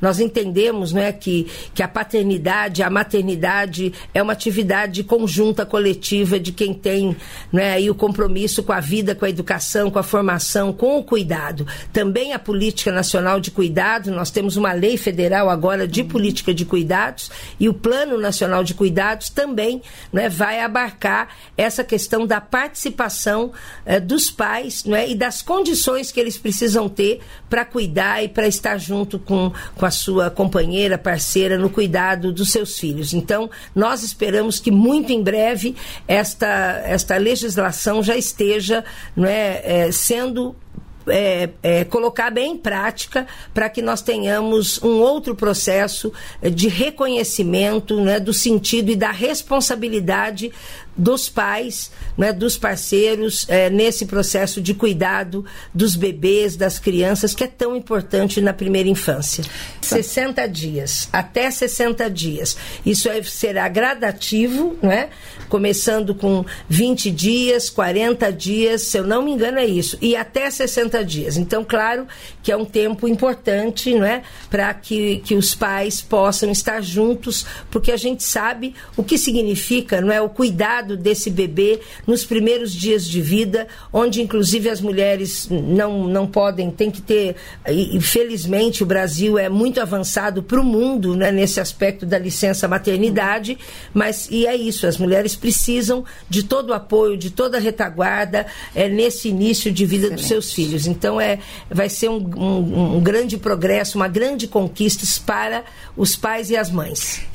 nós entendemos, né, que a paternidade, a maternidade é uma atividade conjunta, coletiva, de quem tem, né, aí o compromisso com a vida, com a educação, com a formação, com o cuidado. Também a Política Nacional de Cuidado, nós temos uma lei federal agora de política de cuidados, e o Plano Nacional de Cuidados também, né, vai abarcar essa questão da participação dos pais, né, e das condições que eles precisam ter para cuidar e para estar junto com a sua companheira, parceira, no cuidado dos seus filhos. Então, nós esperamos que muito em breve esta legislação já esteja, né, sendo colocada em prática, para que nós tenhamos um outro processo de reconhecimento, né, do sentido e da responsabilidade dos pais, né, dos parceiros, nesse processo de cuidado dos bebês, das crianças, que é tão importante na primeira infância. 60 dias, até 60 dias. Isso será gradativo, né? Começando com 20 dias, 40 dias, se eu não me engano é isso, e até 60 dias. Então, claro que é um tempo importante, não é? Para que os pais possam estar juntos, porque a gente sabe o que significa, não é, o cuidado desse bebê nos primeiros dias de vida, onde inclusive as mulheres não podem, tem que ter, infelizmente o Brasil é muito avançado para o mundo, né, nesse aspecto da licença maternidade, mas e é isso, as mulheres precisam de todo o apoio, de toda a retaguarda nesse início de vida dos seus filhos. Então vai ser um grande progresso, uma grande conquista para os pais e as mães.